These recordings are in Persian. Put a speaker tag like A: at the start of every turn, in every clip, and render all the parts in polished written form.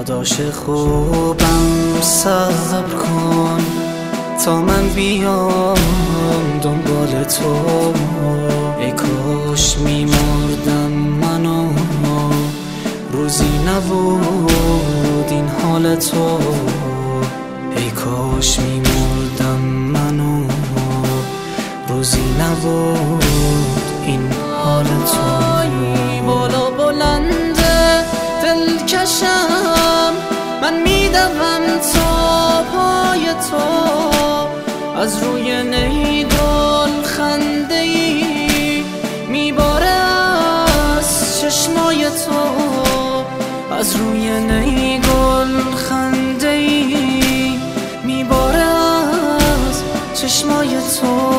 A: داداش خوبم صبر کن تا من بیام دنبال تو. ای کاش میمردم منو روزی نبود این حال تو. ای کاش میمردم منو روزی نبود این حال تو.
B: بالا بلنده دلکشم من میدوم تا پای تو. از روی نی گل خنده ای میباره از چشمای تو. از روی نی گل خنده ای میباره از چشمای تو.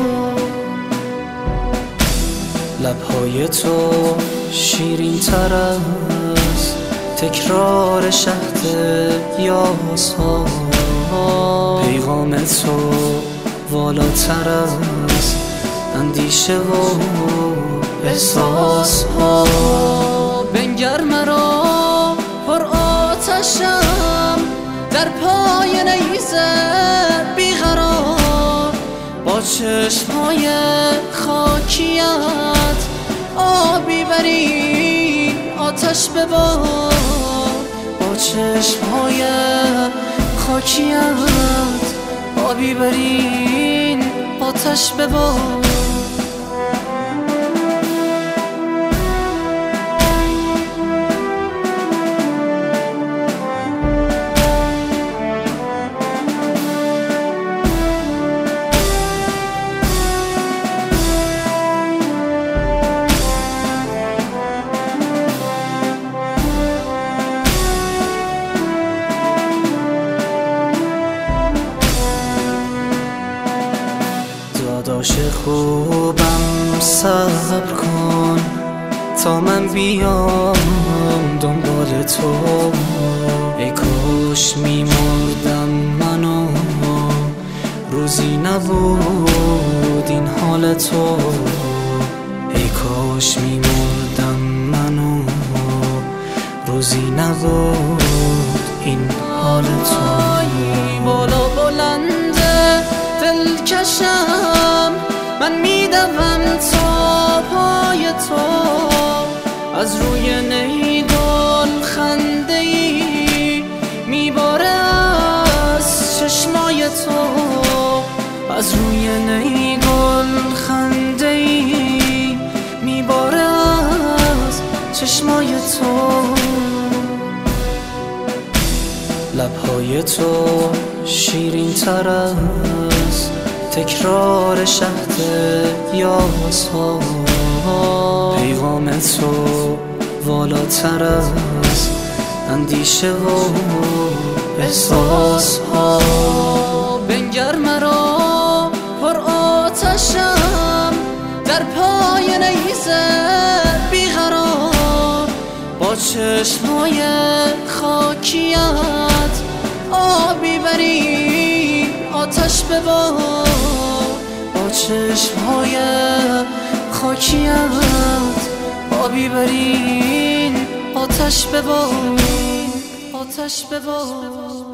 B: لبهای تو شیرین تر از تکرار شهد یاس ها. پیغام تو والاتر از اندیشه و احساس ها. بنگر مرا پر آتشم در پای نیزه بیقرار. با چشمهای خاکیت آبی بری آتش ببار. با چشمهای خاکیت آبی برین آتش ببار.
A: داداش خوبم صبر کن تا من بیام دنبال تو. ای کاش میمردم منو روزی نبود این حال تو. ای کاش میمردم منو روزی نبود این حال تو.
B: بالا بلنده دلکشم من میدوم تا پای تو. از روی نی گل خنده ای میباره از چشمای تو. از روی نی گل خنده ای میباره از چشمای تو. لبهای تو شیرین تر از تکرار شهد یاس ها. پیغام تو والاتر از اندیشه و احساس ها. بنگر مرا پر آتشم در پای نیزه بیقرار. با چشمهای خاکیت آبی بری آتش ببار. با چشمهای خاکیت آبی برین آتش ببار. آتش ببار.